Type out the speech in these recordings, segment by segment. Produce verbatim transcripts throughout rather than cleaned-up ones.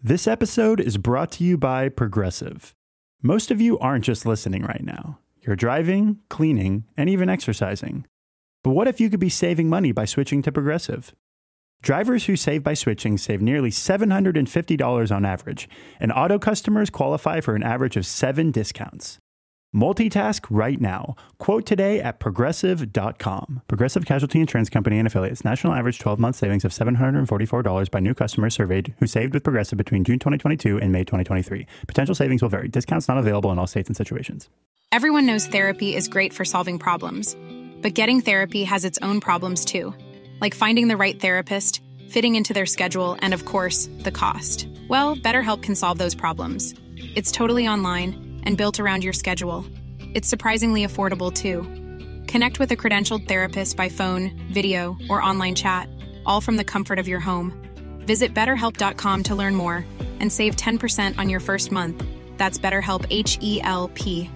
This episode is brought to you by Progressive. Most of you aren't just listening right now. You're driving, cleaning, and even exercising. But what if you could be saving money by switching to Progressive? Drivers who save by switching save nearly seven hundred fifty dollars on average, and auto customers qualify for an average of seven discounts. Multitask right now. Quote today at progressive dot com. Progressive Casualty Insurance Company and Affiliates. National average twelve-month savings of seven hundred forty-four dollars by new customers surveyed who saved with Progressive between June twenty twenty-two and May twenty twenty-three. Potential savings will vary. Discounts not available in all states and situations. Everyone knows therapy is great for solving problems. But getting therapy has its own problems too. Like finding the right therapist, fitting into their schedule, and of course, the cost. Well, BetterHelp can solve those problems. It's totally online and built around your schedule. It's surprisingly affordable, too. Connect with a credentialed therapist by phone, video, or online chat, all from the comfort of your home. Visit better help dot com to learn more and save ten percent on your first month. That's BetterHelp, H E L P.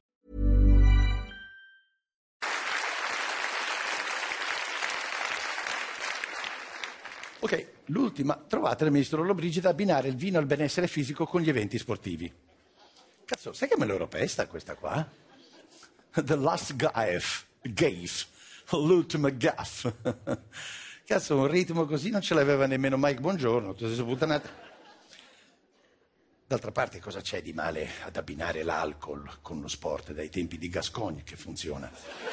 Ok, l'ultima. Trovate il ministro Lollobrigida abbinare il vino al benessere fisico con gli eventi sportivi. Cazzo, sai che me l'ho europesta questa qua? The Last Gaff, Gaff, l'ultima gaff. Cazzo, un ritmo così non ce l'aveva nemmeno Mike Buongiorno, tutte queste puttanate. D'altra parte cosa c'è di male ad abbinare l'alcol con lo sport dai tempi di Gascogne che funziona?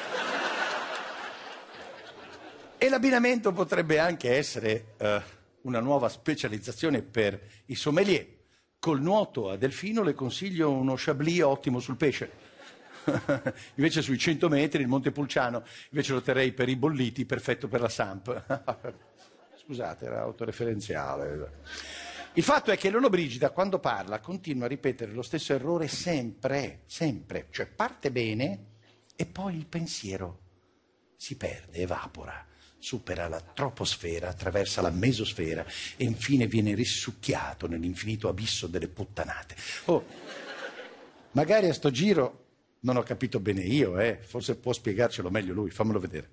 E l'abbinamento potrebbe anche essere uh, una nuova specializzazione per i sommelier. Col nuoto a delfino le consiglio uno Chablis ottimo sul pesce. Invece sui cento metri il Montepulciano invece lo terrei per i bolliti, perfetto per la Samp. Scusate, era autoreferenziale. Il fatto è che Lollobrigida quando parla continua a ripetere lo stesso errore sempre, sempre. Cioè parte bene e poi il pensiero si perde, evapora. Supera la troposfera, attraversa la mesosfera e infine viene risucchiato nell'infinito abisso delle puttanate. Oh, magari a sto giro non ho capito bene io, eh? Forse può spiegarcelo meglio lui, fammelo vedere.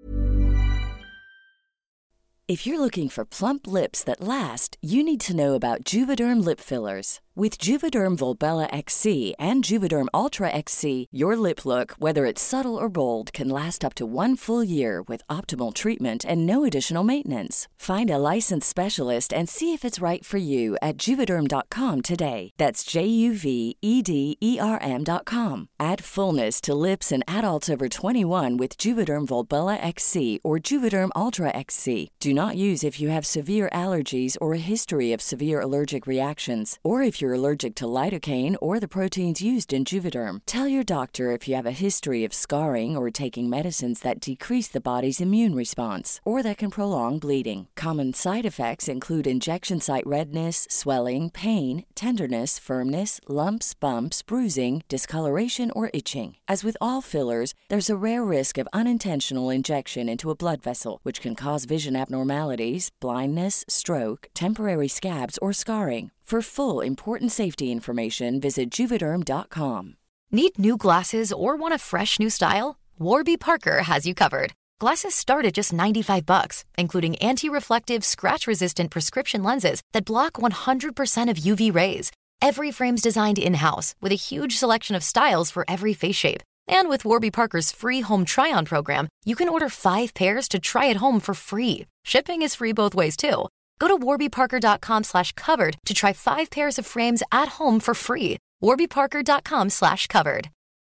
If you're looking for plump lips that last, you need to know about Juvederm lip fillers. With Juvederm Volbella X C and Juvederm Ultra X C, your lip look, whether it's subtle or bold, can last up to one full year with optimal treatment and no additional maintenance. Find a licensed specialist and see if it's right for you at Juvederm dot com today. That's J U V E D E R M dot com. Add fullness to lips in adults over twenty-one with Juvederm Volbella X C or Juvederm Ultra X C. Do not use if you have severe allergies or a history of severe allergic reactions, or if you're allergic to lidocaine or the proteins used in Juvederm. Tell your doctor if you have a history of scarring or taking medicines that decrease the body's immune response or that can prolong bleeding. Common side effects include injection site redness, swelling, pain, tenderness, firmness, lumps, bumps, bruising, discoloration, or itching. As with all fillers, there's a rare risk of unintentional injection into a blood vessel, which can cause vision abnormalities, blindness, stroke, temporary scabs, or scarring. For full, important safety information, visit Juvederm dot com. Need new glasses or want a fresh new style? Warby Parker has you covered. Glasses start at just ninety-five bucks, including anti-reflective, scratch-resistant prescription lenses that block one hundred percent of U V rays. Every frame's designed in-house with a huge selection of styles for every face shape. And with Warby Parker's free home try-on program, you can order five pairs to try at home for free. Shipping is free both ways, too. Go to warby parker dot com slash covered to try five pairs of frames at home for free. warby parker dot com slash covered.